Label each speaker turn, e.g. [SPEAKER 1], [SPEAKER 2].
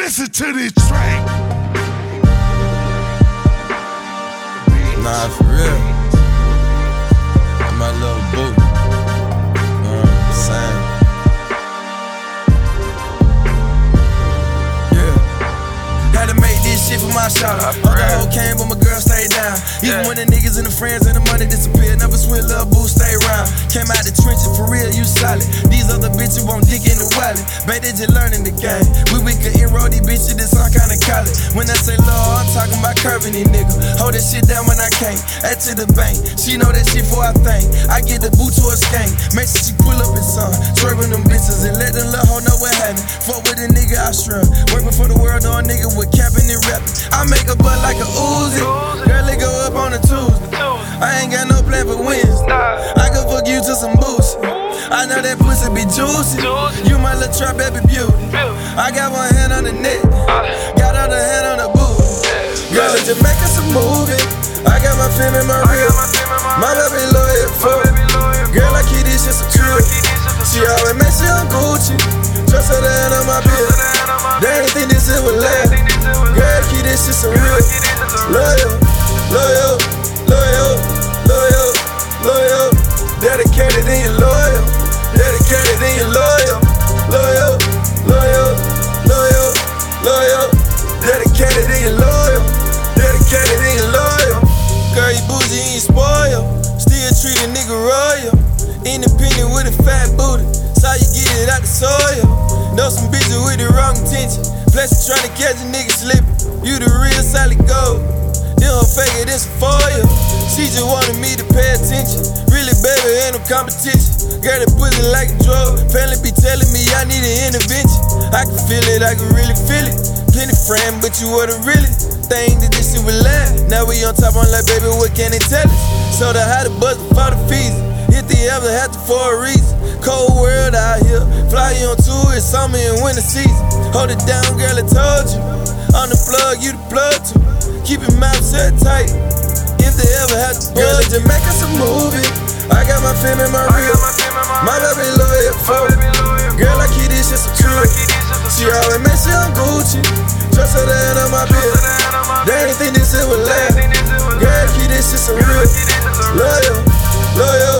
[SPEAKER 1] Listen to this track.
[SPEAKER 2] Nah, for real. That's my little boo. Saying. Yeah. Had to make this shit for my shot. Other hoe came, but my girl stayed down. Even when the niggas and the friends and the money disappeared, never swing, little boo, stay around. Came out the trenches, for real, you solid. These other bitches won't dick in the wallet. Babe, they just learning the game. We could enroll these bitches in some kind of college. When I say law, I'm talking about curving these niggas. Hold that shit down when I can't. Add to the bank. She know that shit before I think. I get the boot to her skank. Make sure she pull up in some. Swerving them bitches and let them little hoe know what happened. Fuck with a nigga, I shrug. Working for the world on a nigga with capping and rapping. I make a butt like a Uzi. Girl, it go up on a Tuesday. I ain't got no plan for Wednesday. I can fuck you to some boost. I know that pussy be juicy. You my little trap baby beauty. I got one hand on the neck, got other hand on the boot. Girl, in Jamaica, some movie. I got my film in my reel. My baby loyal for. Girl, I keep this shit some true. She always make sure I'm Gucci. Trust her to hand on my bill. They ain't think this shit would last. Girl, keep this shit some real. Loyal, loyal, loyal, loyal, loyal. Dedicated and you loyal. Dedicated and you loyal. Loyal, loyal, loyal, loyal. Dedicated and you loyal. Dedicated and you loyal. Girl, you bougie and you spoiled. Still treat a nigga royal. Independent with a fat booty. Saw you get it out the soil. Know some bitches with the wrong intention. Plus you tryna catch a nigga slipping. You the real solid gold. Them her fake it, it's a foil. She just wanted me to pay attention. Really, baby, ain't no competition. Girl, the pussy like a drug. Family be telling me I need an intervention. I can feel it, I can really feel it. Plenty friend, but you were the realest thing that this shit would last. Now we on top, I'm like, baby, what can they tell us? So the how to buzz for the fees. Hit the ever had to for a reason. Cold world out here. Fly you on tour, it's summer and winter season. Hold it down, girl, I told you. On the plug, you the plug too. Keep your mouth shut tight. If they ever had to girl, in Jamaica, some movie. I got my film in my reel. My baby loyal for. Girl, I keep this shit some true. She always make sure I'm Gucci. Trust her to hand on my bill. They ain't think this shit would last. Girl, keep this shit some real. Loyal, loyal.